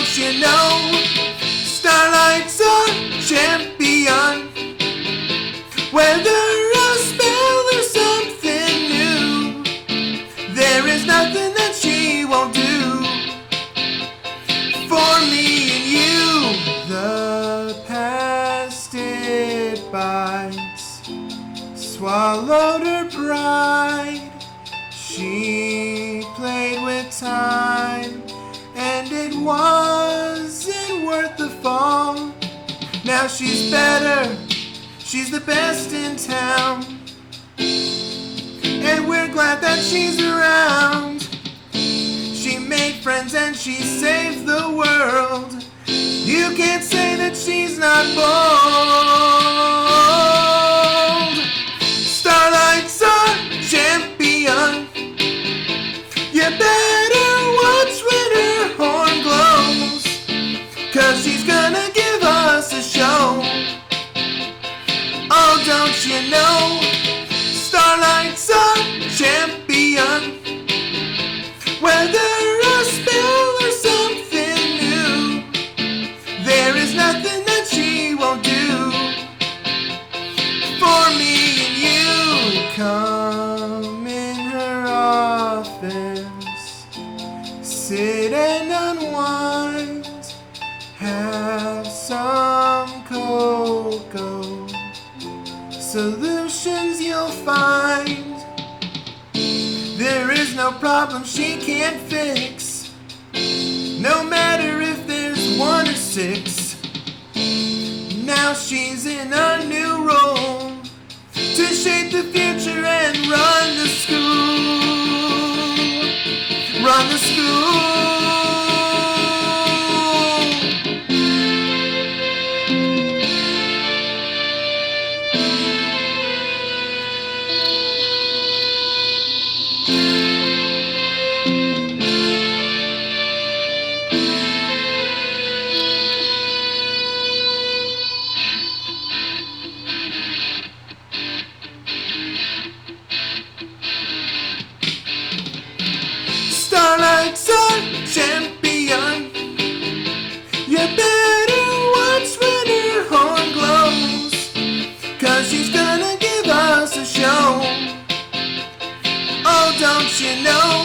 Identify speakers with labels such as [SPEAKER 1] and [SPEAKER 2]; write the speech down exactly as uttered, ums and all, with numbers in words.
[SPEAKER 1] don't you know? Starlight's our champion. Whether a spell or something new, there is nothing that she won't do for me and you. The past it bites, swallowed her pride. She played with time, and it wasn't worth the fall. Now she's better, she's the best in town, and we're glad that she's around. She made friends and she saved the world. You can't say that she's not bold. Starlight's our champion. You better watch when her horn glows, 'cause she's gonna give us a show. Oh, don't you know? Starlight's our champion. Whether a spell or something new, there is nothing that she won't do for me and you. Come in her office, sit and unwind, have some cocoa. Solutions you'll find. There is no problem she can't fix, no matter if there's one or six. Now she's in a new role to shape the future and run the school. Run the school. Starlight's our champion. You better watch when her horn glows, 'cause she's gonna give us a show. Oh, don't you know?